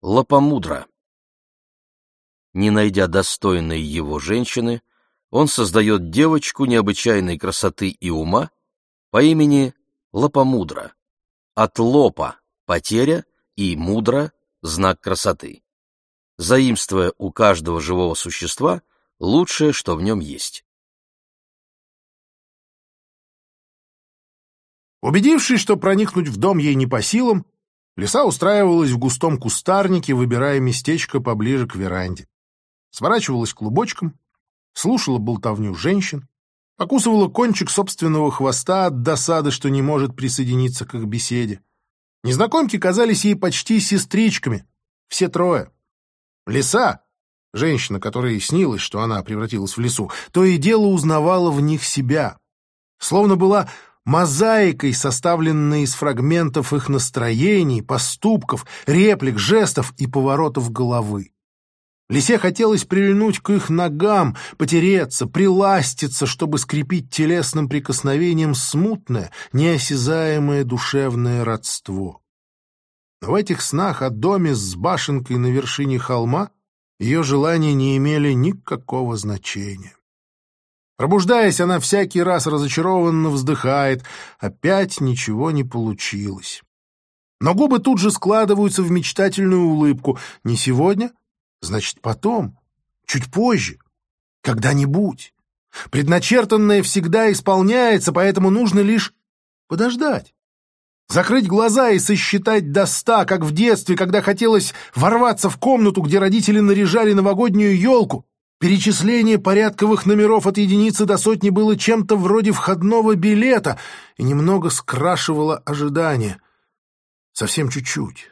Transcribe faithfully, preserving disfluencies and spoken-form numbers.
Лопомудра. Не найдя достойной его женщины, он создает девочку необычайной красоты и ума по имени Лопомудра. От лопа — потеря и мудра — знак красоты, заимствуя у каждого живого существа лучшее, что в нем есть. Убедившись, что проникнуть в дом ей не по силам, Лиса устраивалась в густом кустарнике, выбирая местечко поближе к веранде. Сворачивалась клубочком, слушала болтовню женщин, покусывала кончик собственного хвоста от досады, что не может присоединиться к их беседе. Незнакомки казались ей почти сестричками, все трое. Лиса, женщина, которой снилось, что она превратилась в лису, то и дело узнавала в них себя, словно была мозаикой, составленной из фрагментов их настроений, поступков, реплик, жестов и поворотов головы. Лисе хотелось прильнуть к их ногам, потереться, приластиться, чтобы скрепить телесным прикосновением смутное, неосязаемое душевное родство. Но в этих снах о доме с башенкой на вершине холма ее желания не имели никакого значения. Пробуждаясь, она всякий раз разочарованно вздыхает. Опять ничего не получилось. Но губы тут же складываются в мечтательную улыбку. Не сегодня, значит, потом, чуть позже, когда-нибудь. Предначертанное всегда исполняется, поэтому нужно лишь подождать. Закрыть глаза и сосчитать до ста, как в детстве, когда хотелось ворваться в комнату, где родители наряжали новогоднюю елку. Перечисление порядковых номеров от единицы до сотни было чем-то вроде входного билета и немного скрашивало ожидание. Совсем чуть-чуть.